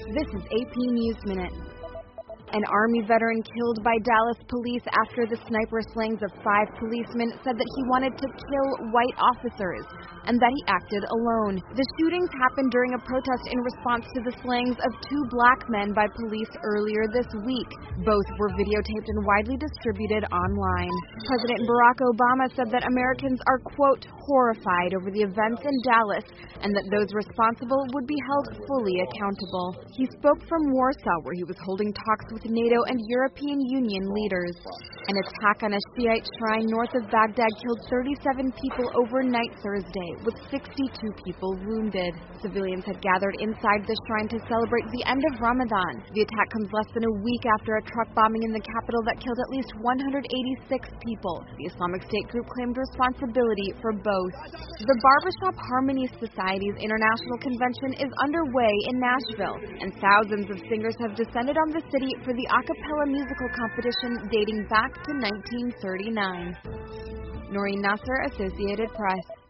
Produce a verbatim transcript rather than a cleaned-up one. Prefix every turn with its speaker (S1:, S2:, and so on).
S1: This is A P News Minute. An Army veteran killed by Dallas police after the sniper slayings of five policemen said that he wanted to kill white officers and that he acted alone. The shootings happened during a protest in response to the slayings of two black men by police earlier this week. Both were videotaped and widely distributed online. President Barack Obama said that Americans are, quote, horrified over the events in Dallas and that those responsible would be held fully accountable. He spoke from Warsaw, where he was holding talks with NATO and European Union leaders. An attack on a Shiite shrine north of Baghdad killed thirty-seven people overnight Thursday, with sixty-two people wounded. Civilians had gathered inside the shrine to celebrate the end of Ramadan. The attack comes less than a week after a truck bombing in the capital that killed at least one hundred eighty-six people. The Islamic State group claimed responsibility for both. The Barbershop Harmony Society's International Convention is underway in Nashville, and thousands of singers have descended on the city for the a cappella musical competition dating back to nineteen thirty-nine. Noreen Nasser, Associated Press.